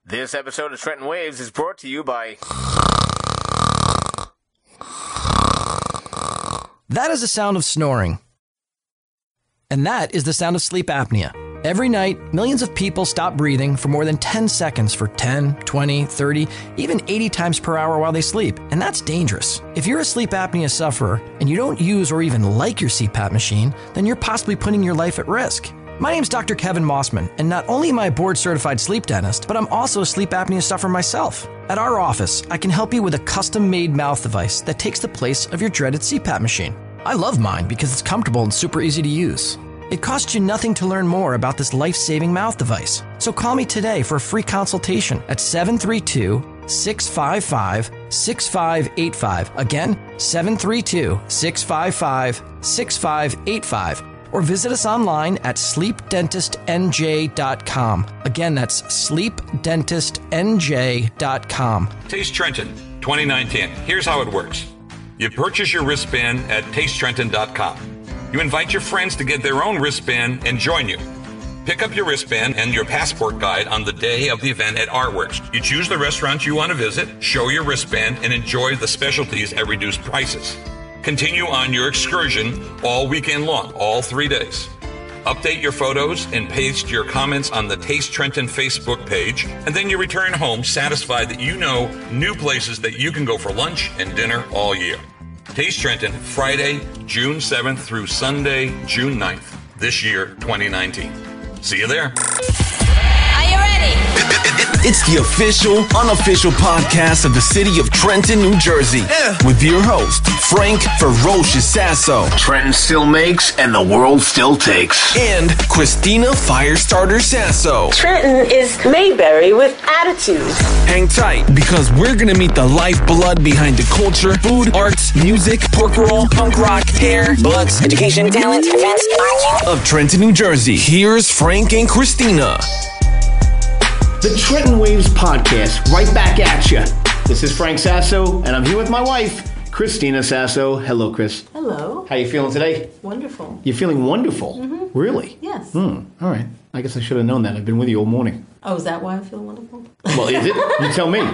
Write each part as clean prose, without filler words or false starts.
This episode of Trenton Waves is brought to you by... That is the sound of snoring. And that is the sound of sleep apnea. Every night, millions of people stop breathing for more than 10 seconds for 10, 20, 30, even 80 times per hour while they sleep, and that's dangerous. If you're a sleep apnea sufferer and you don't use or even like your CPAP machine, then you're possibly putting your life at risk. My name's Dr. Kevin Mossman, and not only am I a board-certified sleep dentist, but I'm also a sleep apnea sufferer myself. At our office, I can help you with a custom-made mouth device that takes the place of your dreaded CPAP machine. I love mine because it's comfortable and super easy to use. It costs you nothing to learn more about this life-saving mouth device. So call me today for a free consultation at 732-655-6585. Again, 732-655-6585. Or visit us online at sleepdentistnj.com. Again, that's sleepdentistnj.com. Taste Trenton 2019. Here's how it works. You purchase your wristband at tastetrenton.com. You invite your friends to get their own wristband and join you. Pick up your wristband and your passport guide on the day of the event at Artworks. You choose the restaurant you want to visit, show your wristband, and enjoy the specialties at reduced prices. Continue on your excursion all weekend long, all 3 days. Update your photos and paste your comments on the Taste Trenton Facebook page, and then you return home satisfied that you know new places that you can go for lunch and dinner all year. Taste Trenton, Friday, June 7th through Sunday, June 9th, this year, 2019. See you there. Are you ready? It's the official, unofficial podcast of the city of Trenton, New Jersey. With your host, Frank Ferocious Sasso. Trenton still makes and the world still takes. And Christina Firestarter Sasso. Trenton is Mayberry with attitude. Hang tight, because we're going to meet the lifeblood behind the culture, food, arts, music, pork roll, punk rock, hair, butts, education, talent, events, of Trenton, New Jersey. Here's Frank and Christina. The Trenton Waves Podcast, right back at you. This is Frank Sasso, and I'm here with my wife, Christina Sasso. Hello, Chris. Hello. How you feeling today? Wonderful. You're feeling wonderful? Mm-hmm. Really? Yes. All right. I guess I should have known that. I've been with you all morning. Oh, is that why I feel wonderful? Well, is it? You tell me.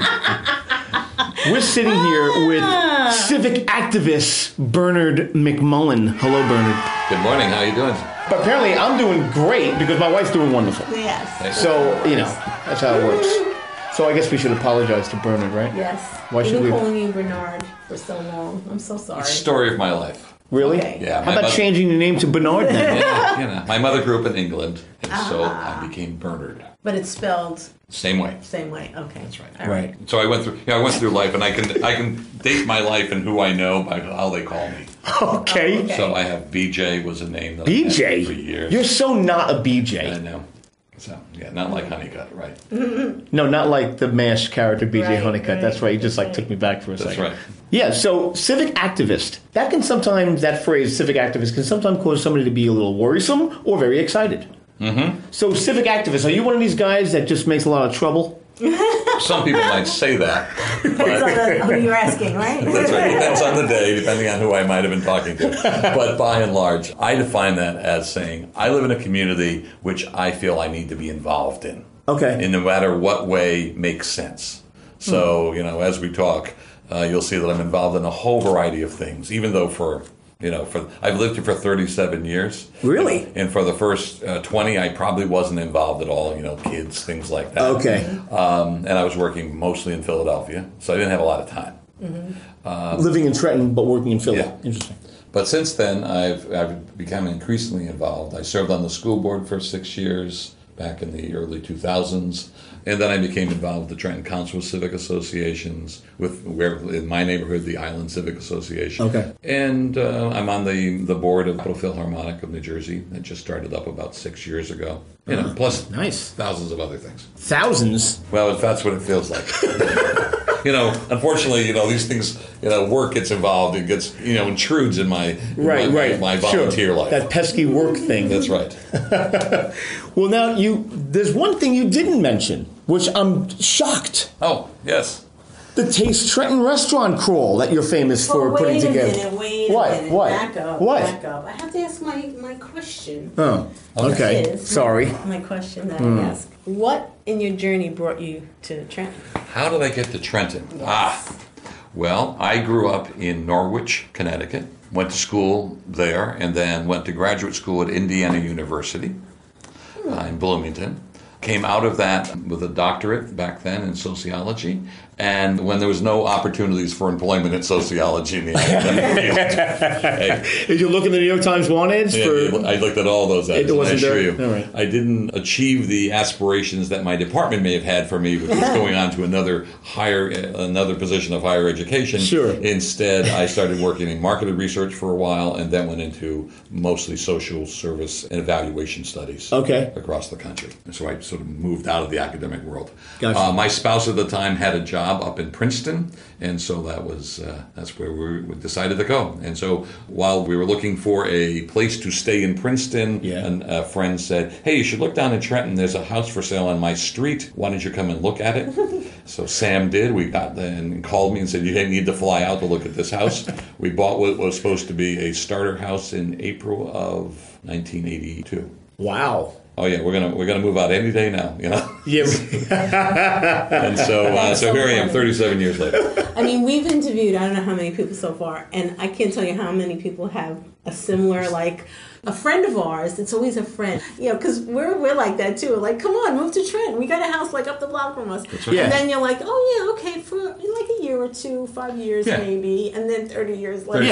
We're sitting here with civic activist Bernard McMullen. Hello, Bernard. Good morning. How you doing? But apparently I'm doing great because my wife's doing wonderful. Yes. So, that's how it works. So I guess we should apologize to Bernard, right? Yes. Why should we? I've been calling you Bernard for so long. I'm so sorry. Story of my life. Really? Okay. Yeah. How about changing your name to Bernard then? Yeah, my mother grew up in England, and so I became Bernard. But it's spelled Same way. same way. Okay. That's right. All right. So I went through life, and I can date my life and who I know by how they call me. Okay. So I have BJ was a name that I had BJ? for years. You're so not a I BJ. know. So yeah, not like Honeycutt, right? No, not like the MASH character BJ Right, Honeycutt. right, That's right. You just right. took me back for a That's second. right. Yeah, so civic activist. That phrase, civic activist, can sometimes cause somebody to be a little worrisome or very excited. Mm-hmm. So civic activist, are you one of these guys that just makes a lot of trouble? Some people might say that, but That's who you're asking, right? that's right. Depends on the day, depending on who I might have been talking to. But by and large, I define that as saying I live in a community which I feel I need to be involved in. Okay. In no matter what way makes sense. So, as we talk, you'll see that I'm involved in a whole variety of things, even though I've lived here for 37 years. Really? And for the first 20, I probably wasn't involved at all, kids, things like that. Okay. And I was working mostly in Philadelphia, so I didn't have a lot of time. Living in Trenton, but working in Philly. Yeah. Interesting. But since then, I've become increasingly involved. I served on the school board for 6 years back in the early 2000s. And then I became involved with the Trenton Council of Civic Associations, in my neighborhood, the Island Civic Association. Okay. And I'm on the board of the Philharmonic of New Jersey that just started up about 6 years ago. Plus Nice. thousands of other things. Thousands? Well, that's what it feels like. Unfortunately, these things, work gets involved. It gets, intrudes in my volunteer life. That pesky work thing. That's right. Well, now there's one thing you didn't mention, which I'm shocked. Oh, yes. The Taste Trenton restaurant crawl that you're famous for putting together. Wait a What? minute. What? Back up. What? Back up. I have to ask my question. Oh, okay. Is Sorry. My question that I ask. What in your journey brought you to Trenton? How did I get to Trenton? Well, I grew up in Norwich, Connecticut, went to school there, and then went to graduate school at Indiana University in Bloomington. Came out of that with a doctorate back then in sociology, and when there was no opportunities for employment in sociology in the academic field. Did you look in the New York Times wanted for? I looked at all those ads. It wasn't I assure there? you, All right. I didn't achieve the aspirations that my department may have had for me, which was going on to another position of higher education. Sure. Instead, I started working in market research for a while, and then went into mostly social service and evaluation studies. Okay. Across the country. So I sort of moved out of the academic world. Gotcha. My spouse at the time had a job up in Princeton, and so that's where we decided to go. And so while we were looking for a place to stay in Princeton, a friend said, "Hey, you should look down in Trenton. There's a house for sale on my street. Why don't you come and look at it?" So Sam did. We got there and called me and said, "You need to fly out to look at this house." We bought what was supposed to be a starter house in April of 1982. Wow. Oh yeah, we're gonna move out any day now, you know. Yeah. And so here I am, 37 years later. I mean, we've interviewed, I don't know how many people so far, and I can't tell you how many people have a similar, like, a friend of ours, it's always a friend, you know, because we're like that too. Like, come on, move to Trenton. We got a house like up the block from us. That's right. Yeah. And then you're like, oh yeah, okay, for like a year or two, 5 years maybe, and then 30 years later.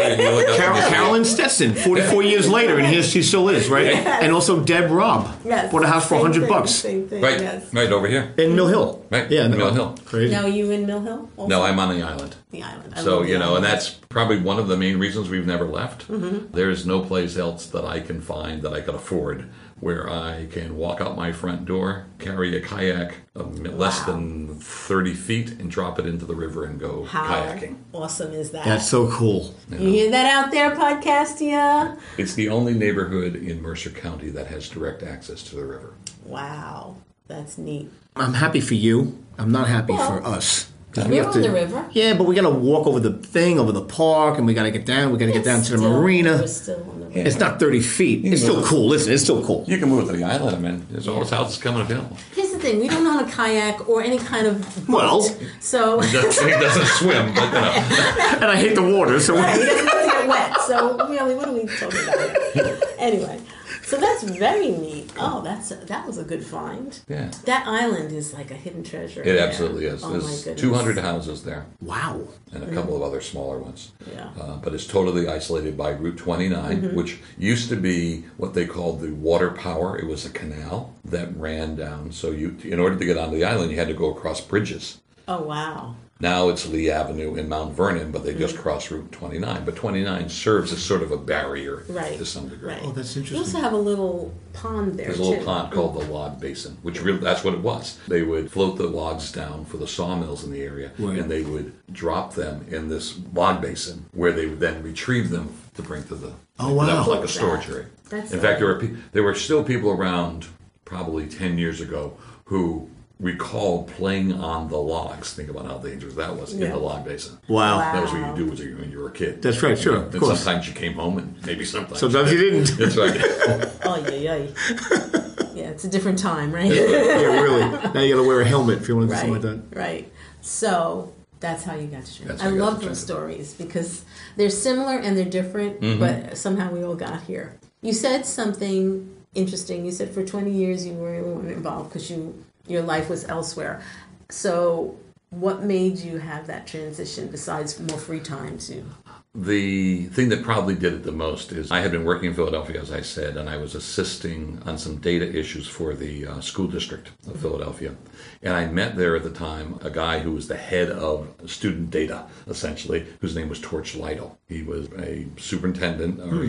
Yeah. Carolyn Stetson, 44 years later, and here she still is, right? Yes. And also Deb Robb bought a house for Same $100 thing, Same thing, Right, yes. right over here. in Mill Hill. Right, Yeah, Mill Hill. Crazy. Now, are you in Mill Hill? Also? No, I'm on the island. The island. I So, love the you know, and island. that's probably one of the main reasons we've never left. Mm-hmm. There's no place else that I can find that I could afford where I can walk out my front door, carry a kayak less than 30 feet, and drop it into the river and go How kayaking. awesome is that? That's so cool. You hear that out there, Podcastia? It's the only neighborhood in Mercer County that has direct access to the river. Wow, that's neat. I'm happy for you. I'm not happy for us. 'Cause we We're have on to- the river. Yeah, but we got to walk over the thing, over the park, and we got to get down. We got to get down to the marina. We're still on the river. It's not 30 feet. It's still cool. Listen, it's still cool. You can move to the island. I mean, there's all this houses coming available. Here's the thing: we don't own a kayak or any kind of boat. Well. So He doesn't swim, but you know. And I hate the water, so right, he doesn't want to get wet. So really, what are we talking about here? Anyway, so that's very neat. Oh, that was a good find. Yeah. That island is like a hidden treasure. It there. absolutely is. Oh my There's goodness. 200 houses there. wow. And a couple of other smaller ones. Yeah. But it's totally isolated by Route 29, which used to be what they called the water power. It was a canal that ran down. So in order to get onto the island, you had to go across bridges. Oh wow. Now it's Lee Avenue in Mount Vernon, but they just cross Route 29. But 29 serves as sort of a barrier Right. to some degree. Right. Oh, that's You interesting. also have a little pond there There's a too. little pond called the Log Basin, which really, that's what it was. They would float the logs down for the sawmills in the area, Right. and they would drop them in this log basin, where they would then retrieve them to bring to the. Oh, wow. That was like a That's storage area. That's In fact, there were still people around, probably 10 years ago, who recall playing on the logs. Think about how dangerous that was in Yeah. the log basin. Wow. That was what you do when you were a kid. That's right, sure, of And course. sometimes you came home, and maybe sometimes. Sometimes you didn't. That's right. Oh yeah. Yeah, it's a different time, right? Yeah, really. Now you got to wear a helmet if you want to do something Right, like that. right. So that's how you got to Trenton. That's I how you got love to those Trenton. stories because they're similar and they're different, but somehow we all got here. You said something interesting. You said for 20 years you weren't involved because your life was elsewhere. So what made you have that transition besides more free time to? The thing that probably did it the most is I had been working in Philadelphia, as I said, and I was assisting on some data issues for the school district of Philadelphia. And I met there at the time a guy who was the head of student data, essentially, whose name was Torch Lytle. He was a superintendent, or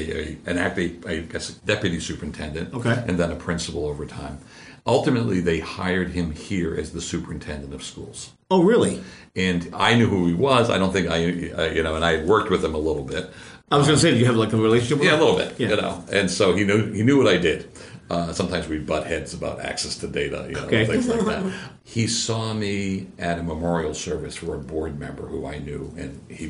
I guess a deputy superintendent, Okay. and then a principal over time. Ultimately, they hired him here as the superintendent of schools. Oh, really? And I knew who he was. I don't think and I had worked with him a little bit. I was going to say, do you have like a relationship with Yeah, a him? little bit, Yeah. And so he knew what I did. Sometimes we butt heads about access to data, Okay. things like that. He saw me at a memorial service for a board member who I knew, and he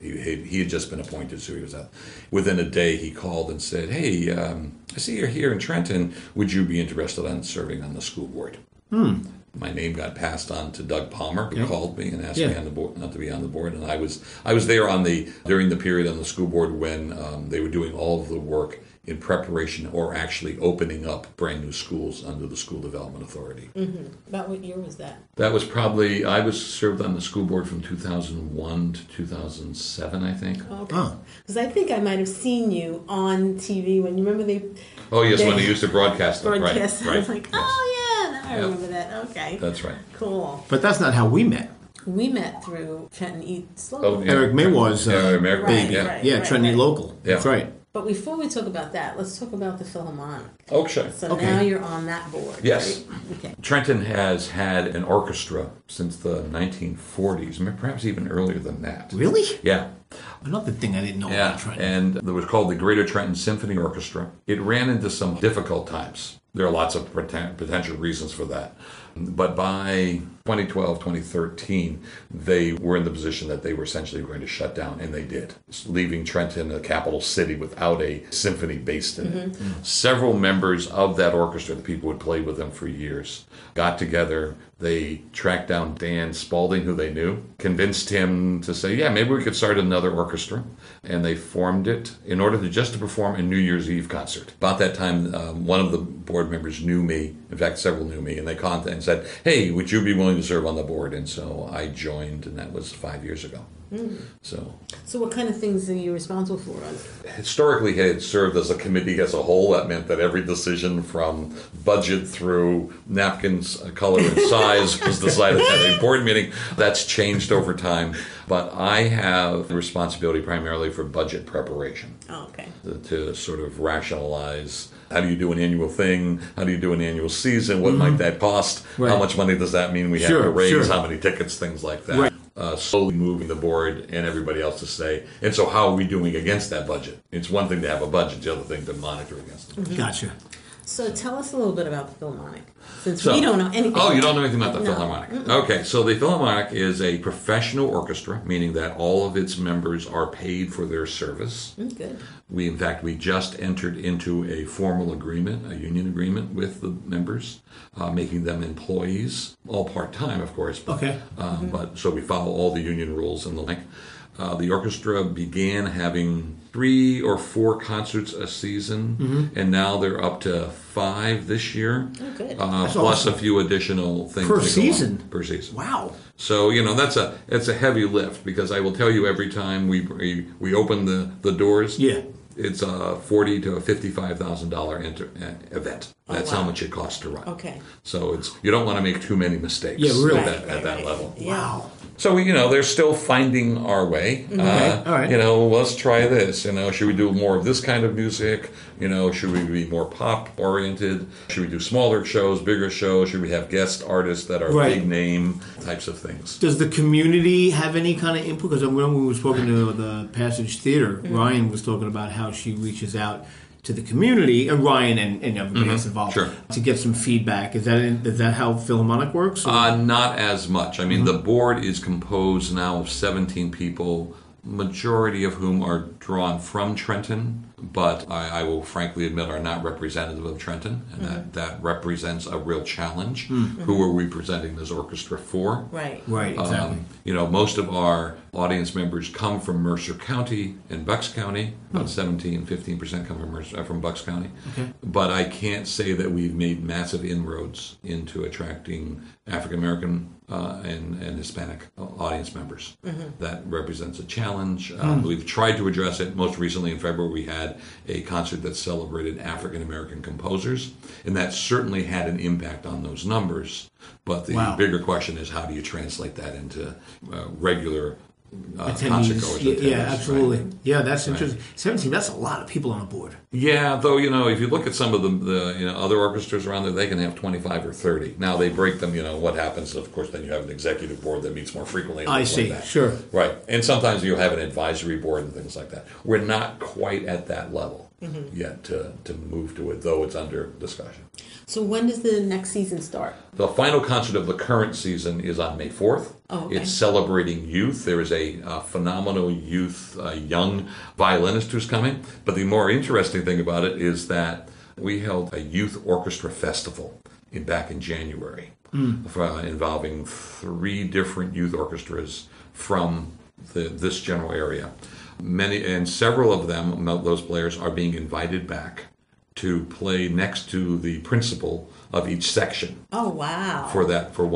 had just been appointed, so he was out. Within a day, he called and said, "Hey, I see you're here in Trenton. Would you be interested in serving on the school board?" My name got passed on to Doug Palmer, who called me and asked me on the board, not to be on the board, and I was there during the period on the school board when they were doing all of the work in preparation or actually opening up brand new schools under the School Development Authority. Mm-hmm. About what year was that? That was probably, I was served on the school board from 2001 to 2007, I think. Okay. Because I think I might have seen you on TV when you remember they. Oh yes, when they used to broadcast them. Right. I was like, yes. oh yeah, now I remember that. Okay. That's right. Cool. But that's not how we met. We met through Trenton Eats Local. Oh, yeah. Eric May was American Right, Baby, yeah. right. yeah, Trenton Local. Yeah. That's right. But before we talk about that, let's talk about the Philharmonic. Okay. So Okay. now you're on that board. Yes. Right? Okay. Trenton has had an orchestra since the 1940s, perhaps even earlier than that. Really? Yeah. Another thing I didn't know Yeah, about Trenton. and it was called the Greater Trenton Symphony Orchestra. It ran into some difficult times. There are lots of potential reasons for that. But by 2012, 2013, they were in the position that they were essentially going to shut down, and they did, leaving Trenton, a capital city, without a symphony based in it. Several members of that orchestra, the people who had played with them for years, got together. They tracked down Dan Spalding, who they knew, convinced him to say, yeah, maybe we could start another orchestra. And they formed it in order to perform a New Year's Eve concert. About that time, one of the board members knew me. In fact, several knew me. And they contacted and said, hey, would you be willing to serve on the board? And so I joined, and that was 5 years ago. So what kind of things are you responsible for? historically, it had served as a committee as a whole. That meant that every decision from budget through napkins, color, and size was decided at a board meeting. That's changed over time. But I have responsibility primarily for budget preparation. Oh, okay. To sort of rationalize, how do you do an annual thing? How do you do an annual season? What might that cost? Right. How much money does that mean we have Sure, to raise? sure. How many tickets? Things like that. Right. Slowly moving the board and everybody else to say, and so how are we doing against that budget? It's one thing to have a budget, the other thing to monitor against it. Gotcha. So tell us a little bit about the Philharmonic, since we don't know anything. Oh, you about don't know anything about the No. Philharmonic? Okay, so the Philharmonic is a professional orchestra, meaning that all of its members are paid for their service. Good. In fact, we just entered into a formal agreement, a union agreement with the members, making them employees, all part-time, of course. But, Okay. But so we follow all the union rules and the like. The orchestra began having 3 or 4 concerts a season, and now they're up to 5 this year. Oh, good. Plus awesome. a few additional things Per that go on season? per season. Wow. So it's a heavy lift, because I will tell you, every time we open the doors, Yeah. it's a $40,000 to $55,000 event. That's wow. how much it costs to run. Okay. So you don't want to make too many mistakes. Yeah, really. at that level. Yeah. Wow. So they're still finding our way. All right. Let's try this. Should we do more of this kind of music? Should we be more pop oriented? Should we do smaller shows, bigger shows? Should we have guest artists that are Right. big name types of things? Does the community have any kind of input? Because when we were talking to the Passage Theater, Ryan was talking about how she reaches out to the community, and Ryan and everybody else involved, Sure. to get some feedback. Is that how Philharmonic works? Not as much. I mean, the board is composed now of 17 people, majority of whom are drawn from Trenton, but I will frankly admit are not representative of Trenton, and that represents a real challenge. Who are we presenting this orchestra for? Right. Right, exactly. Most of our audience members come from Mercer County and Bucks County. About 15% come from Bucks County. Okay. But I can't say that we've made massive inroads into attracting African American and Hispanic audience members. That represents a challenge. We've tried to address it. Most recently in February, we had a concert that celebrated African American composers, and that certainly had an impact on those numbers. But the Wow. bigger question is, how do you translate that into regular concert Attendees. goers? Yeah, attendees, absolutely. right? Yeah, that's interesting. 17, that's a lot of people on a board. Yeah, though, if you look at some of the other orchestras around there, they can have 25 or 30. Now, they break them, what happens, of course, then you have an executive board that meets more frequently. And I things see, like that. sure. Right, and sometimes you have an advisory board and things like that. We're not quite at that level. yet to move to it, though it's under discussion. So when does the next season start? The final concert of the current season is on May 4th. Oh, okay. It's celebrating youth. There is a phenomenal youth, young violinist who's coming. But the more interesting thing about it is that we held a youth orchestra festival back in January involving 3 different youth orchestras from this general area. Several of them, those players, are being invited back to play next to the principal of each section. Oh, wow. For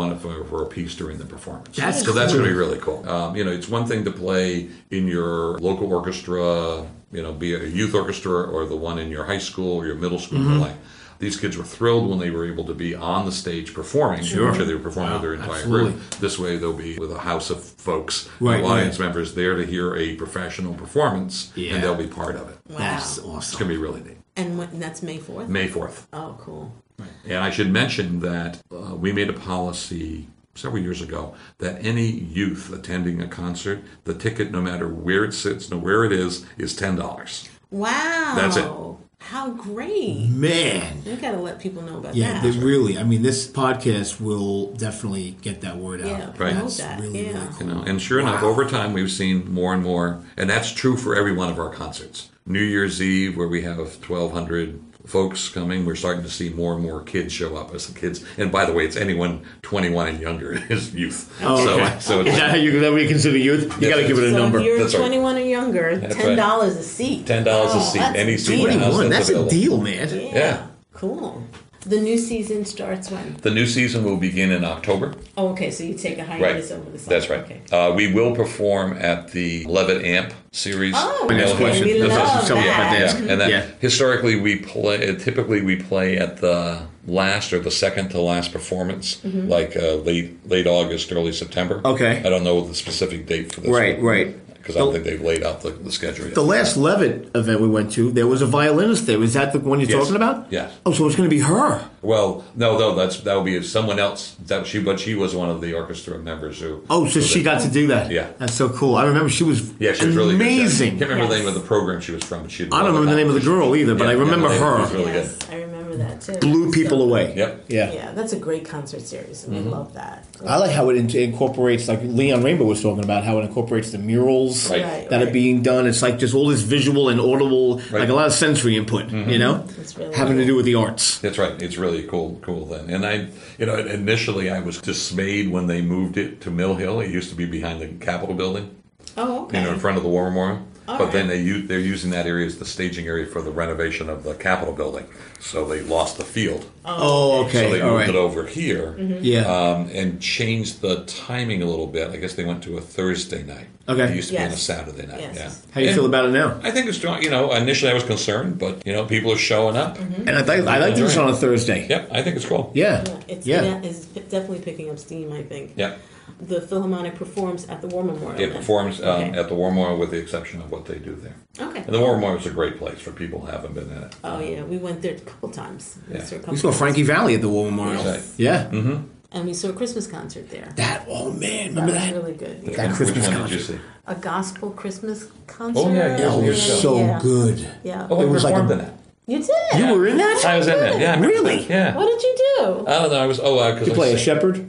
a piece during the performance. That's that's going to be really cool. It's one thing to play in your local orchestra, be a youth orchestra or the one in your high school or your middle school. Play. These kids were thrilled when they were able to be on the stage performing. Sure. I'm sure they were performing with their entire group. This way they'll be with a house of folks, audience members there to hear a professional performance, and they'll be part of it. Wow. That's awesome. It's going to be really neat. And that's May 4th? May 4th. Oh, cool. And I should mention that we made a policy several years ago that any youth attending a concert, the ticket, no matter where it sits, where it is $10. Wow. That's it. How great. Man. You got to let people know about Yeah, that. they really. I mean, this podcast will definitely get that word out. Yeah, Right. promote That's that. really, yeah. really cool. And sure enough, over time, we've seen more and more, and that's true for every one of our concerts. New Year's Eve, where we have 1,200 folks coming, we're starting to see more and more kids show up as the kids. And by the way, it's anyone 21 and younger is youth. Oh, okay. So Is it's that how you consider youth? You got to give it a So number. if you're That's right. 21 or younger, That's $10 a seat. $10 a seat. That's Any a seat in the deal. house 21. That's a available. deal, man. Yeah. Cool. The new season starts when? The new season will begin in October. Oh, okay. So you take a hiatus over the summer. That's right. Okay. We will perform at the Levitt Amp series. Oh, My next okay. question. We That's love awesome. Something about that. that. Yeah, and that Yeah. historically typically we play at the last or the second to last performance, like late August, early September. Okay. I don't know the specific date for this. Right. Because I don't think they've laid out the schedule yet. The last Levitt event we went to, there was a violinist there. Was that the one you're Yes. talking about? Yes. Oh, so it's going to be her. Well, no, that will be someone else. But she was one of the orchestra members who. Oh, so she got to do that. Yeah. That's so cool. I remember she was Yeah, she was really good. amazing. I can't remember the name of the program she was from, but she. I don't remember the name of the girl either, but I remember It her. was really Yes, good. I remember that too. Blew That's people so away. good. Yep. Yeah. Yeah, that's a great concert series. We love that. I like how it incorporates, like Leon Rainbow was talking about, how it incorporates the murals Right. that are being done. It's like just all this visual and audible, like a lot of sensory input, you know, It's really having to cool. do with the arts. That's right. It's really a cool thing. And initially I was dismayed when they moved it to Mill Hill. It used to be behind the Capitol building, Oh, okay. in front of the War Memorial. But right. then they're using that area as the staging area for the renovation of the Capitol building. So they lost the field. Oh, okay. So they all moved right. it over here. Yeah. And changed the timing a little bit. I guess they went to a Thursday night. Okay. It used to be on a Yes. Saturday night. Yes. Yeah. How do you feel about it now? I think it's strong. Initially I was concerned, but people are showing up. And I like this on a Thursday. Yep, I think it's cool. Yeah. It's definitely picking up steam, I think. Yeah. The Philharmonic performs at the War Memorial. It then. performs Okay. at the War Memorial with the exception of what they do there. Okay. And the War Memorial is a great place for people who haven't been in it. Oh, yeah. We went there a couple times. Yeah. We saw Frankie Valli at the War Memorial. Right. Yeah. And we saw a Christmas concert there. Oh, man. That Remember was that? really good. That Yeah. Which Christmas one did you concert. see? A gospel Christmas concert. Oh, yeah, That was so good. Yeah. Oh, I It was like performed a- in it. You did? You were in that? I was in it. Yeah. I remember Really? that. Yeah. What did you do? I don't know. I was. Because You play a shepherd?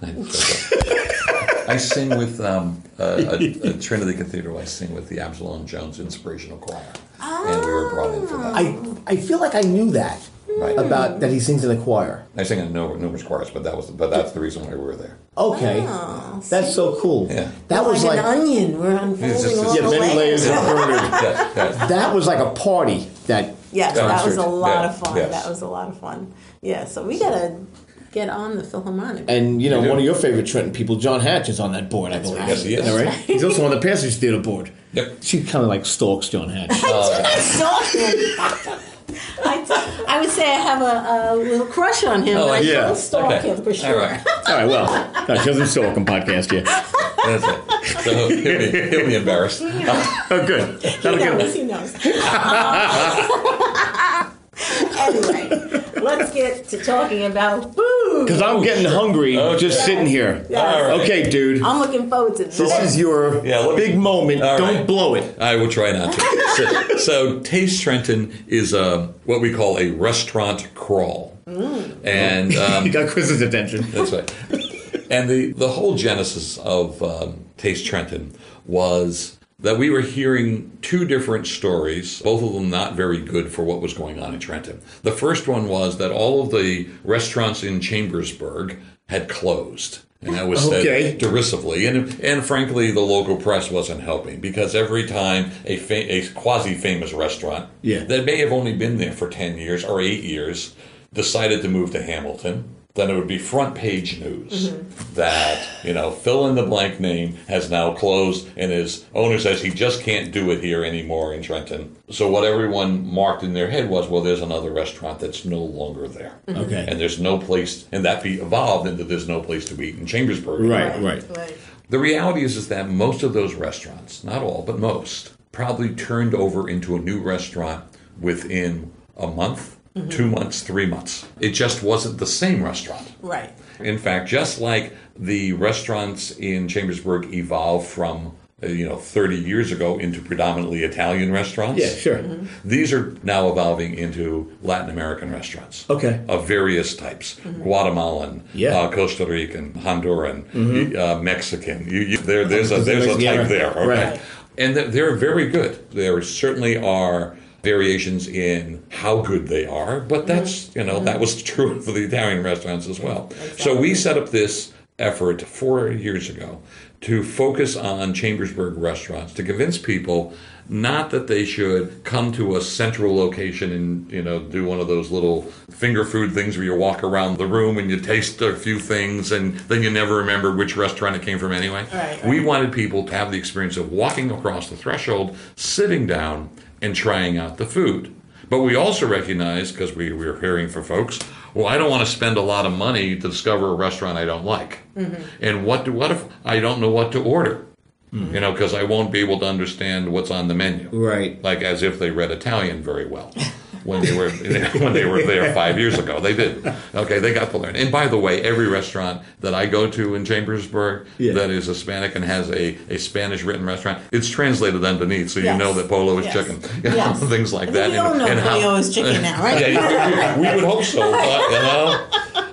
I sing with at Trinity Cathedral. I sing with the Absalom Jones Inspirational Choir, and we were brought in for that. I feel like I knew that Right. about that he sings in the choir. I sing in numerous choirs, but that's the reason why we were there. Okay. Oh, That's so cool. Yeah. That was like like an onion. We're unfolding just- all yeah, the many layers of murder. Yeah. That was like a party. That Yes, that was a concert. lot Yeah, of fun. yes. That was a lot of fun. Yeah, so we gotta get on the Philharmonic. And You do. one of your favorite Trenton people, John Hatch, is on that board, I believe. right. Yes, he is. Is that right? He's also on the Passage Theater board. Yep. She kind of like stalks John Hatch. I saw him. I would say I have a little crush on him. Oh, I yeah. don't stalk Okay. him for sure. All right. All right, well, no, she doesn't stalk him podcast yet. That's it. So he'll be embarrassed. Oh, good. He That'll get knows. him. He knows. Anyway, let's get to talking about food. food. Because I'm getting hungry just sitting here. Yes. All right. Okay, dude. I'm looking forward to this. This is your big moment. All Don't right. blow it. I will try not to. So Taste Trenton is what we call a restaurant crawl. And You got Chris's attention. that's right. And the whole genesis of Taste Trenton was that we were hearing two different stories, both of them not very good for what was going on in Trenton. The first one was that all of the restaurants in Chambersburg had closed. And that was said derisively. And frankly, the local press wasn't helping, because every time a quasi-famous restaurant that may have only been there for 10 years or 8 years decided to move to Hamilton, then it would be front page news that, fill in the blank name has now closed and his owner says he just can't do it here anymore in Trenton. So what everyone marked in their head was, well, there's another restaurant that's no longer there. Okay. And there's no place, and that evolved into there's no place to eat in Chambersburg. Right. The reality is that most of those restaurants, not all, but most, probably turned over into a new restaurant within a month, 2 months, 3 months. It just wasn't the same restaurant. Right. In fact, just like the restaurants in Chambersburg evolved from 30 years ago into predominantly Italian restaurants. Yeah, sure. These are now evolving into Latin American restaurants. Okay. Of various types. Guatemalan, Costa Rican, Honduran, Mexican. There's a type there. Okay. Right. And they're very good. There certainly are variations in how good they are, but that's, that was true for the Italian restaurants as well. Exactly. So we set up this effort 4 years ago to focus on Chambersburg restaurants, to convince people not that they should come to a central location and, do one of those little finger food things where you walk around the room and you taste a few things and then you never remember which restaurant it came from anyway. Right. We wanted people to have the experience of walking across the threshold, sitting down, and trying out the food. But we also recognize, because we were hearing from folks, well, I don't want to spend a lot of money to discover a restaurant I don't like. And what if I don't know what to order? Because I won't be able to understand what's on the menu. Right. Like as if they read Italian very well when they were there 5 years ago. They did. Okay, they got to learn. And by the way, every restaurant that I go to in Chambersburg that is Hispanic and has a Spanish written restaurant, it's translated underneath, so you know that polo is chicken. Things like that. You don't know polo is chicken now, right? We would hope so, but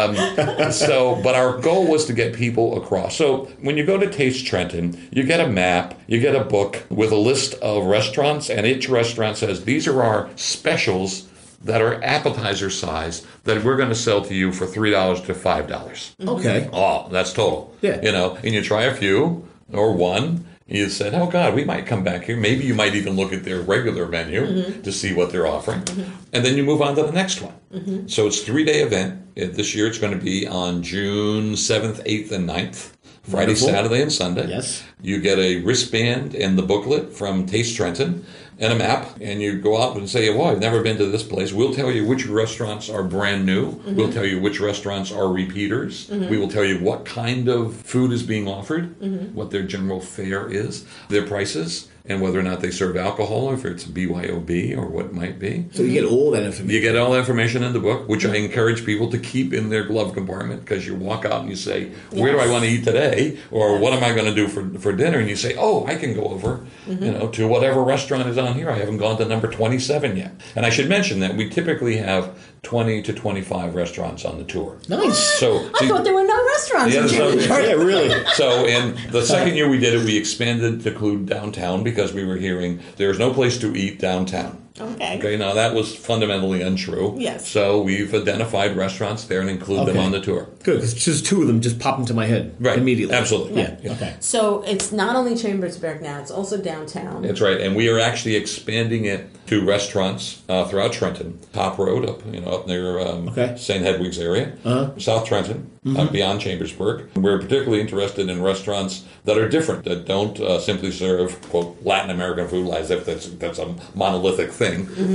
but our goal was to get people across. So when you go to Taste Trenton, you get a map, you get a book with a list of restaurants, and each restaurant says, these are our specials that are appetizer size that we're going to sell to you for $3 to $5. Okay. Oh, that's total. Yeah. And you try a few or one. You said, oh, God, we might come back here. Maybe you might even look at their regular menu to see what they're offering. And then you move on to the next one. So it's a 3-day event. This year it's going to be on June 7th, 8th, and 9th. Friday, Wonderful. Saturday, and Sunday. Yes. You get a wristband and the booklet from Taste Trenton and a map, and you go out and say, well, I've never been to this place. We'll tell you which restaurants are brand new. We'll tell you which restaurants are repeaters. We will tell you what kind of food is being offered, what their general fare is, their prices, and whether or not they serve alcohol, or if it's BYOB or what it might be. So you get all that information. You get all that information in the book, which I encourage people to keep in their glove compartment, because you walk out and you say, where do I want to eat today? Or what am I going to do for dinner? And you say, oh, I can go over to whatever restaurant is on here. I haven't gone to number 27 yet. And I should mention that we typically have 20 to 25 restaurants on the tour. Nice. So I thought there were no restaurants in Chambersburg. Yeah, really. So, in the second year we did it, we expanded to include downtown, because we were hearing there's no place to eat downtown. Okay, now that was fundamentally untrue. Yes. So we've identified restaurants there and include them on the tour. Good, because just two of them just pop into my head immediately. Absolutely. Yeah. Okay. So it's not only Chambersburg now, it's also downtown. That's right. And we are actually expanding it to restaurants throughout Trenton. Top Road up near St. Hedwig's area. South Trenton, beyond Chambersburg. We're particularly interested in restaurants that are different, that don't simply serve, quote, Latin American food, as if that's a monolithic thing.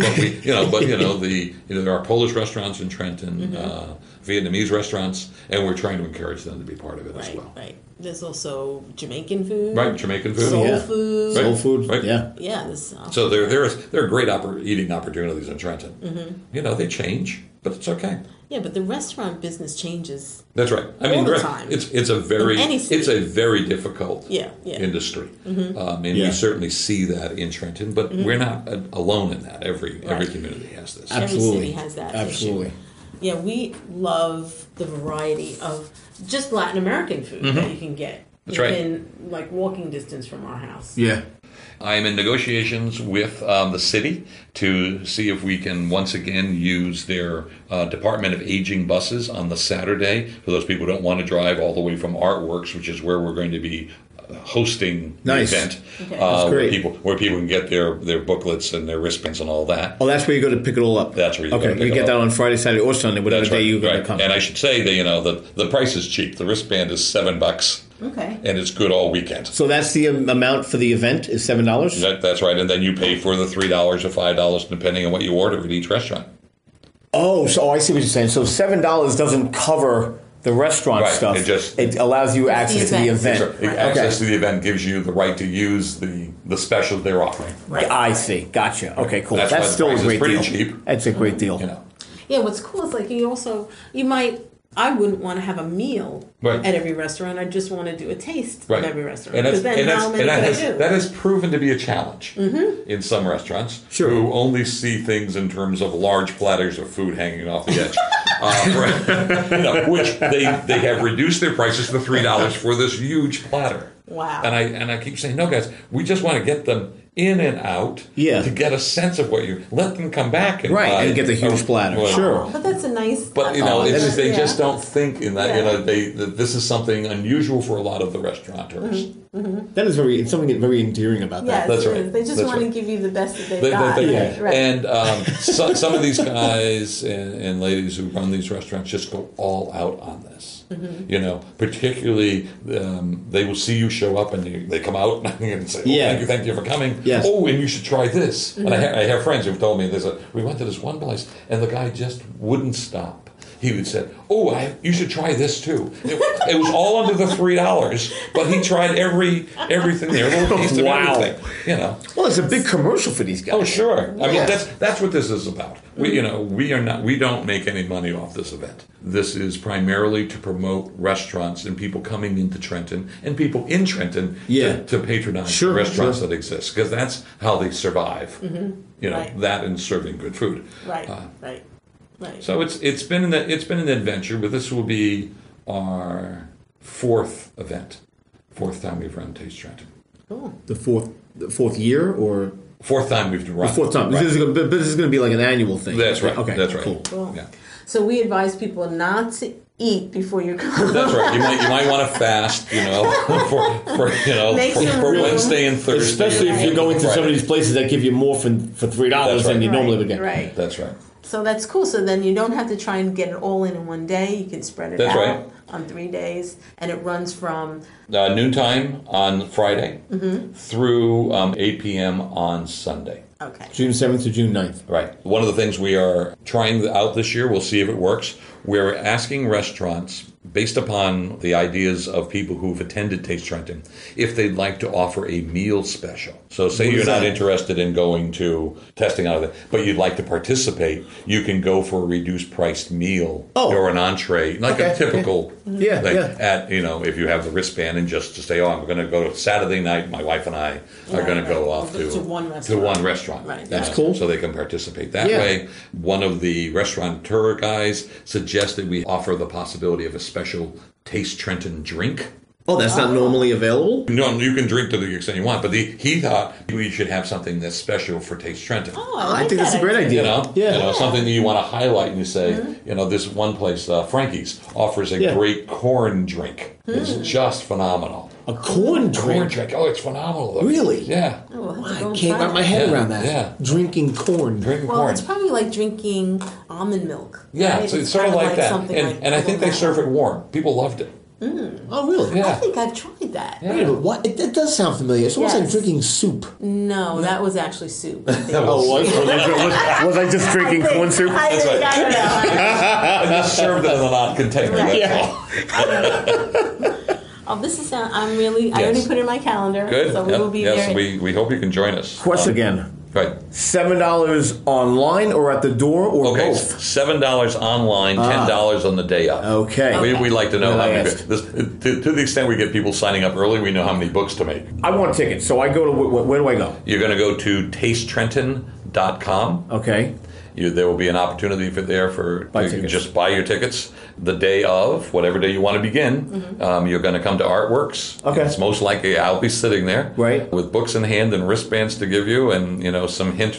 But there are Polish restaurants in Trenton, Vietnamese restaurants, and we're trying to encourage them to be part of it as well. Right. There's also Jamaican food. Right, Jamaican food. Soul food. Soul food. Right. Yeah. So there are great eating opportunities in Trenton. They change. but it's okay. Yeah, but the restaurant business changes. That's right. I mean, all the time. it's a very In any city. it's a very difficult Yeah. industry, and Yeah. we certainly see that in Trenton. But we're not alone in that. Every community has this. Absolutely. Every city has that Absolutely. issue. Yeah, we love the variety of just Latin American food that you can get That's right. within like walking distance from our house. Yeah. I am in negotiations with the city to see if we can once again use their Department of Aging buses on the Saturday for those people who don't want to drive all the way from Artworks, which is where we're going to be hosting Nice. the event, Okay. That's great. where people can get their booklets and their wristbands and all that. Oh, that's where you go to pick it all up. That's where you go to Okay, pick you it get up. that on Friday, Saturday, or Sunday, whatever That's day right, you're going right. to come. And I should say that the price is cheap. The wristband is $7, Okay. and it's good all weekend. So that's the amount for the event is $7. That's right, and then you pay for the $3 or $5 depending on what you order at each restaurant. Oh, so I see what you're saying. So $7 doesn't cover the restaurant Right, stuff. it allows you access to the event. event. Sure. Access to the event gives you the right to use the specials they're offering. Right. I see. Gotcha. Okay, cool. That's why That's the still a price is great pretty deal. cheap. That's a great deal. You know, Yeah, what's cool is like I wouldn't want to have a meal Right. at every restaurant. I just want to do a taste right. of every restaurant. And, Because then how many that could has, I do? that has proven to be a challenge in some restaurants Sure. who only see things in terms of large platters of food hanging off the edge. Which they have reduced their prices to $3 for this huge platter. Wow. And I keep saying, no, guys, we just want to get them in and out to get a sense of what you let them come back and Right, buy and get the huge platter. well, Sure. But that's a nice. But they yeah. just don't think in that. Yeah. That this is something unusual for a lot of the restaurateurs. That is it's something very endearing about that. Yes, That's it right. is. They just That's want to right. give you the best that they've They- got. they- Right. And some of these guys and ladies who run these restaurants just go all out on this. Particularly they will see you show up and they come out and say, thank you for coming. Yes. Oh, and you should try this. And I have friends who've told me, we went to this one place and the guy just wouldn't stop. He would say, you should try this too. It was all under the $3, but he tried everything there, a little taste of Wow. everything. Well, it's a big commercial for these guys. Oh, sure. I mean, Yes. that's what this is about. We don't make any money off this event. This is primarily to promote restaurants and people coming into Trenton and people in Trenton to patronize the restaurants that exist, because that's how they survive. Right. That and serving good food. Right. Right. So it's been an adventure, but this will be our fourth time we've run Taste Trenton. The fourth year or Fourth time we've run. the fourth time. Right. This is going to be like an annual thing. That's right. Okay. That's right. Cool. Yeah. So we advise people not to eat before you come. That's right. You might want to fast, Make for some room. Wednesday and Thursday. Especially if you're going to some of Friday. these places that give you more for $3 That's than right. you normally would get. Right. That's right. So that's cool. So then you don't have to try and get it all in one day. You can spread it That's out right. on 3 days, and it runs from Noontime on Friday through 8 p.m. on Sunday. okay. June 7th to June 9th. Right. One of the things we are trying out this year, we'll see if it works, we're asking restaurants, based upon the ideas of people who've attended Taste Trenton, if they'd like to offer a meal special. So say you're not interested in going to testing out of it, but you'd like to participate, you can go for a reduced priced meal or an entree, like a typical Yeah, thing. yeah. At, if you have the wristband and just to say, I'm going to go Saturday night, my wife and I are going to go off To one restaurant. to one restaurant. Right. That's cool. So they can participate that Yeah. way. One of the restaurateur guys suggested we offer the possibility of a special Taste Trenton drink. Oh, that's not normally available? No, you can drink to the extent you want, but he thought we should have something that's special for Taste Trenton. Oh, I think that's a great idea. Something that you want to highlight and you say, this one place, Frankie's, offers a great corn drink. It's just phenomenal. A corn Corn drink? drink. Oh, it's phenomenal. Though. Really? Yeah. Oh, I'll have to I go and can't try wrap my that. head Yeah, around that. yeah. Drinking corn. Drinking Well, corn. it's probably like drinking almond milk. Yeah, right? so it's sort of kind like that. something like And I think they serve it warm. People loved it. Oh, really? Yeah. I think I've tried that. Yeah. Wait a minute, what? It does sound familiar. It's almost like Yes. drinking soup. No, that was actually soup. Oh, was I just drinking corn soup? I That's think right. I don't know. I just served it in a non-container. Right. That's all. Oh, this is. I already put it in my calendar. Good. So we will be yes, there. we hope you can join us. Question again. Right. $7 online or at the door or Okay, both? $7 online, $10 on the day of. Okay. We like to know Well, how I many. asked. To the extent we get people signing up early, we know how many books to make. I want tickets, so I go to where do I go? You're going to go to TasteTrenton.com. Okay. There will be an opportunity there for Buy you tickets. just buy your tickets the day of, whatever day you want to begin. You're going to come to Artworks. Okay. It's most likely I'll be sitting there, Right. with books in hand and wristbands to give you, and some hints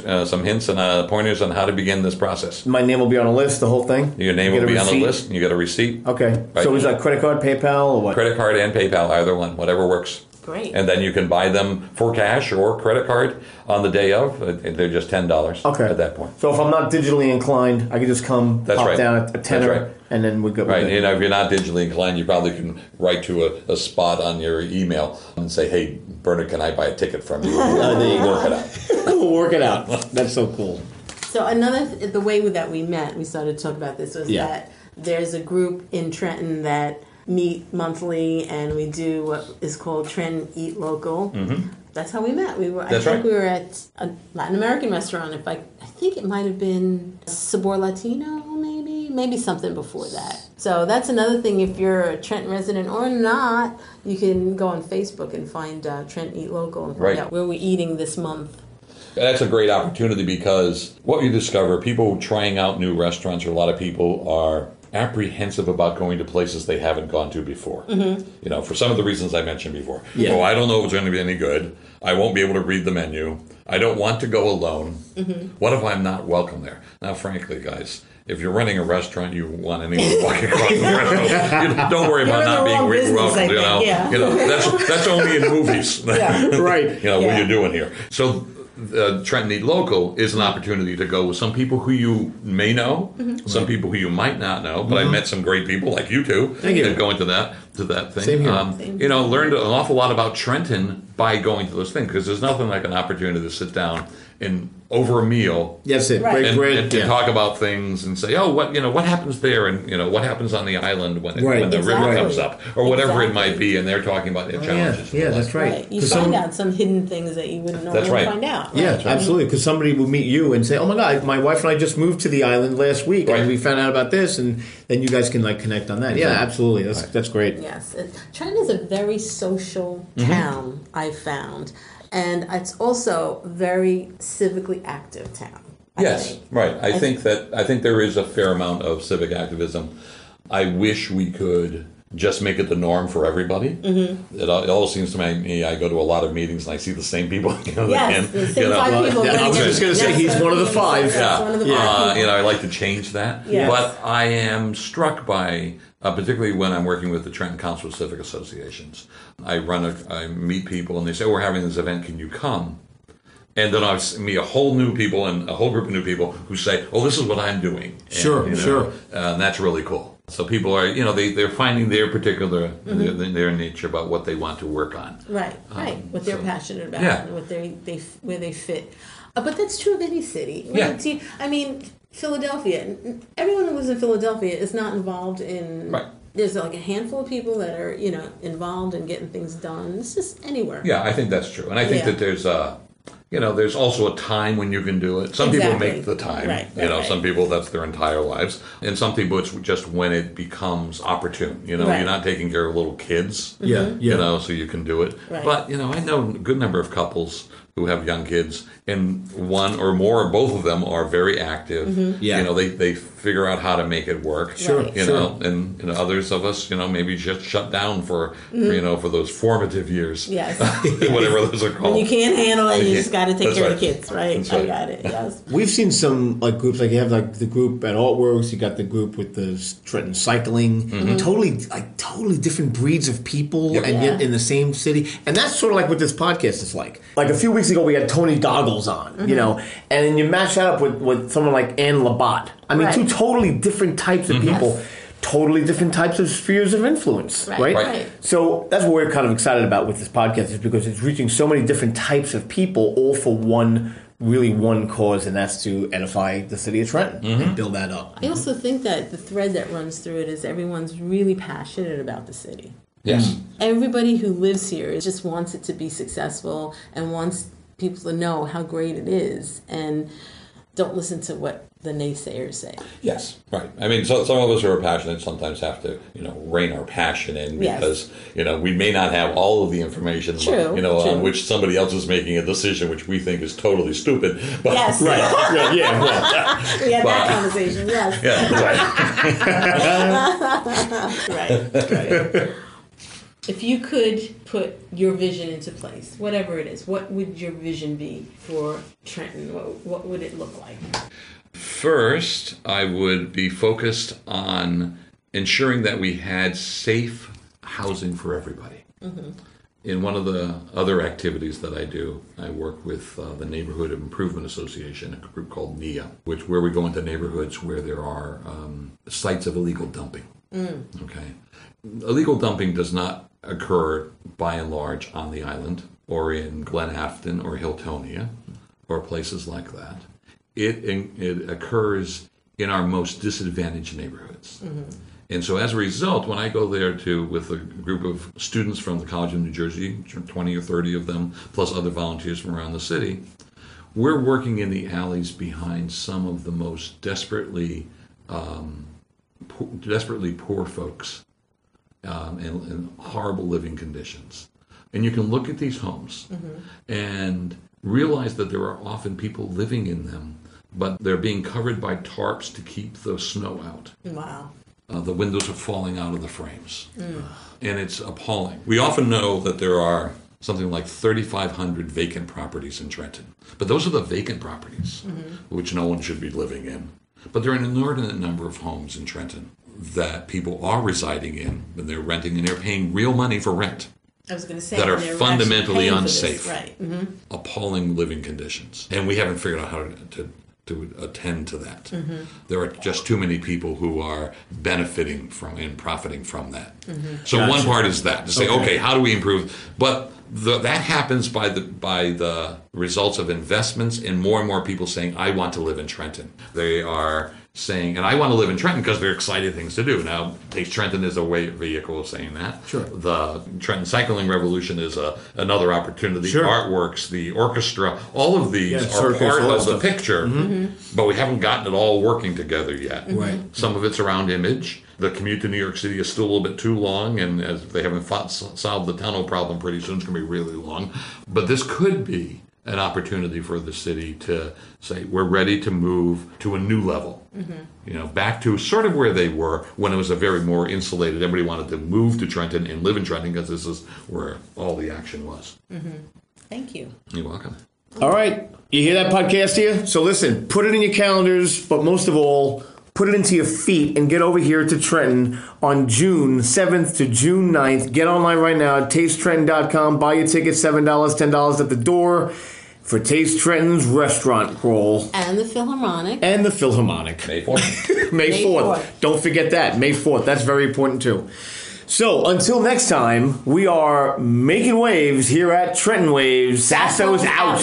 and pointers on how to begin this process. My name will be on a list, the whole thing? Your name You will get a be on the receipt? list. You get a receipt. Okay. Right. So is that credit card, PayPal, or what? Credit card and PayPal, either one, whatever works. Great. And then you can buy them for cash or credit card on the day of. They're just $10 Okay. at that point. So if I'm not digitally inclined, I can just come, That's pop right. down a tenner, That's right. and then we go. Right. we're good. If you're not digitally inclined, you probably can write to a spot on your email and say, "Hey, Bernard, can I buy a ticket from you?" There you go. Work it out. We'll work it out. That's so cool. So the way that we met, we started to talk about this, was Yeah. that there's a group in Trenton that meet monthly, and we do what is called Trenton Eat Local. That's how we met. We were. That's I right. think we were at a Latin American restaurant. I think it might have been Sabor Latino, maybe something before that. So that's another thing. If you're a Trenton resident or not, you can go on Facebook and find Trenton Eat Local and find Right. out where we're eating this month. That's a great opportunity because what you discover, people trying out new restaurants, or a lot of people are apprehensive about going to places they haven't gone to before. For some of the reasons I mentioned before. Yeah. Oh, I don't know if it's going to be any good. I won't be able to read the menu. I don't want to go alone. What if I'm not welcome there? Now, frankly, guys, if you're running a restaurant, you want anyone walking across the restaurant. Don't worry about You're in not the being wrong business, welcome. I think, yeah. That's only in movies. Right. What Yeah. you're doing here. So Trenton Eat Local is an opportunity to go with some people who you may know, some people who you might not know. But I met some great people like you two. Thank you. That go into that thing. Same here. Learned an awful lot about Trenton by going to those things, because there's nothing like an opportunity to sit down and over a meal Yes, it. Right. Break and, bread. and to talk about things and say, oh, what happens there, and what happens on the island when Right. the river Exactly. comes up, or whatever it Exactly. might be, and they're talking about their challenges. Yeah, that's right. You 'Cause find some- out some hidden things that you wouldn't normally That's right. find out. Yeah, right? absolutely. Because somebody will meet you and say, "Oh my God, my wife and I just moved to the island last week, Right. and we found out about this," and then you guys can connect on that. Yeah, Exactly. absolutely. That's great. Yes, Trenton is a very social town, I've found, and it's also a very civically active town. I Yes, think. right. I think there is a fair amount of civic activism. I wish we could just make it the norm for everybody. It all seems to me, I go to a lot of meetings and I see the same people. Yes, the same five people. yeah, I was just gonna say, he's one of the five. Yes, one of the five people. I like to change that. Yes. But I am struck by, particularly when I'm working with the Trenton Council of Civic Associations, I meet people and they say, "Oh, we're having this event, can you come?" And then I meet a whole group of new people who say, "Oh, this is what I'm doing." And, Sure. And that's really cool. So people are, they're finding their particular, their niche about what they want to work on. Right, what they're passionate about, yeah. and what where they fit. But that's true of any city. Yeah. Right? I mean, Philadelphia. Everyone who lives in Philadelphia is not involved in. Right. There's like a handful of people that are involved in getting things done. It's just anywhere. Yeah, I think that's true, and I think that there's there's also a time when you can do it. Some people Exactly. make the time. Right. Some people that's their entire lives, and some people it's just when it becomes opportune. Right. You're not taking care of little kids. Yeah. So you can do it. Right. But I know a good number of couples who have young kids, and one or more or both of them are very active. Yeah. They figure out how to make it work. Sure. And others of us, maybe just shut down for those formative years. Yes. Whatever those are called. When you can't handle it, you Yeah. just got to take That's care right. of the kids, right? That's I right. got it. Yes. We've seen some groups, like you have the group at Artworks, you got the group with the Trenton Cycling, totally different breeds of people, Yep. and yet in the same city. And that's sort of like what this podcast is like. Like a few weeks ago, we had Tony Goggles on, and then you match that up with someone like Anne Labatt. I mean, Right. two totally different types of people. Totally different types of spheres of influence, right? Right. So that's what we're kind of excited about with this podcast, is because it's reaching so many different types of people, all for one cause, and that's to edify the city of Trenton and build that up. I also think that the thread that runs through it is everyone's really passionate about the city. Yes. Everybody who lives here just wants it to be successful and wants people to know how great it is, and don't listen to what the naysayers say. Yes, right. I mean, so some of us who are passionate sometimes have to, rein our passion in because, we may not have all of the information, True. on which somebody else is making a decision which we think is totally stupid. But, Yes. Right. Yeah. Well, We had that conversation, yes. Right. If you could put your vision into place, whatever it is, what would your vision be for Trenton? What would it look like? First, I would be focused on ensuring that we had safe housing for everybody. Mm-hmm. In one of the other activities that I do, I work with the Neighborhood Improvement Association, a group called NIA, where we go into neighborhoods where there are sites of illegal dumping. Okay, illegal dumping does not occur by and large on the island or in Glen Afton or Hiltonia or places like that. It occurs in our most disadvantaged neighborhoods. Mm-hmm. And so as a result, when I go there with a group of students from the College of New Jersey, 20 or 30 of them, plus other volunteers from around the city, we're working in the alleys behind some of the most desperately poor folks and horrible living conditions. And you can look at these homes and realize that there are often people living in them, but they're being covered by tarps to keep the snow out. Wow. The windows are falling out of the frames. And it's appalling. We often know that there are something like 3,500 vacant properties in Trenton. But those are the vacant properties, which no one should be living in. But there are an inordinate number of homes in Trenton that people are residing in, and they're renting, and they're paying real money for rent. I was going to say that are they're fundamentally actually paying for this. unsafe. Right. Appalling living conditions. And we haven't figured out how to attend to that. There are just too many people who are benefiting from and profiting from that. So one part is that, to say, okay, how do we improve? But that happens by the results of investments and more people saying, I want to live in Trenton. They are saying, and I want to live in Trenton because there are exciting things to do. Now, Taste Trenton is a vehicle of saying that. Sure. The Trenton Cycling Revolution is another opportunity. Sure. Artworks, the orchestra, all of these are circus, part all of that the stuff. picture, but we haven't gotten it all working together yet. Right. Some of it's around image. The commute to New York City is still a little bit too long, and as they haven't solved the tunnel problem pretty soon, it's going to be really long. But this could be an opportunity for the city to say, we're ready to move to a new level. Back to sort of where they were when it was a very more insulated, everybody wanted to move to Trenton and live in Trenton because this is where all the action was. Thank you. You're welcome. All right. You hear that podcast here? So listen, put it in your calendars, but most of all, put it into your feet and get over here to Trenton on June 7th to June 9th. Get online right now at tastetrenton.com. Buy your ticket, $7, $10 at the door for Taste Trenton's restaurant crawl. And the Philharmonic. And the Philharmonic. May 4th. May 4th. Don't forget that. May 4th. That's very important too. So until next time, we are making waves here at Trenton Waves. Sasso's out.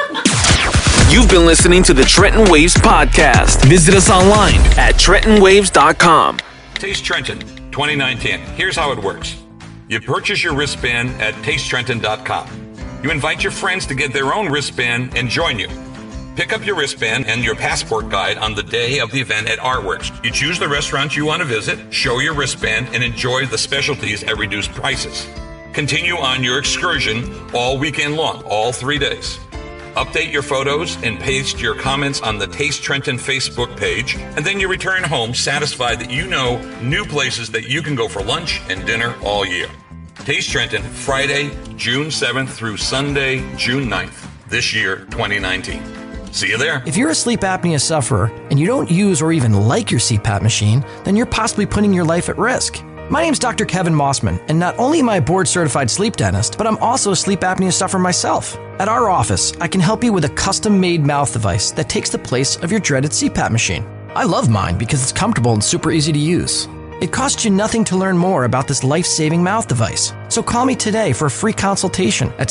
You've been listening to the Trenton Waves podcast. Visit us online at TrentonWaves.com. Taste Trenton 2019. Here's how it works. You purchase your wristband at TasteTrenton.com. You invite your friends to get their own wristband and join you. Pick up your wristband and your passport guide on the day of the event at Artworks. You choose the restaurant you want to visit, show your wristband, and enjoy the specialties at reduced prices. Continue on your excursion all weekend long, all 3 days. Update your photos and paste your comments on the Taste Trenton Facebook page, and then you return home satisfied that you know new places that you can go for lunch and dinner all year. Taste Trenton, Friday, June 7th through Sunday, June 9th, this year, 2019. See you there. If you're a sleep apnea sufferer and you don't use or even like your CPAP machine, then you're possibly putting your life at risk. My name's Dr. Kevin Mossman, and not only am I a board-certified sleep dentist, but I'm also a sleep apnea sufferer myself. At our office, I can help you with a custom-made mouth device that takes the place of your dreaded CPAP machine. I love mine because it's comfortable and super easy to use. It costs you nothing to learn more about this life-saving mouth device. So call me today for a free consultation at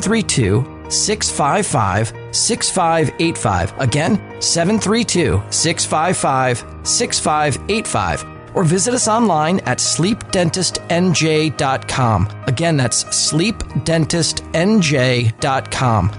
732-655-6585. Again, 732-655-6585. Or visit us online at sleepdentistnj.com. Again, that's sleepdentistnj.com.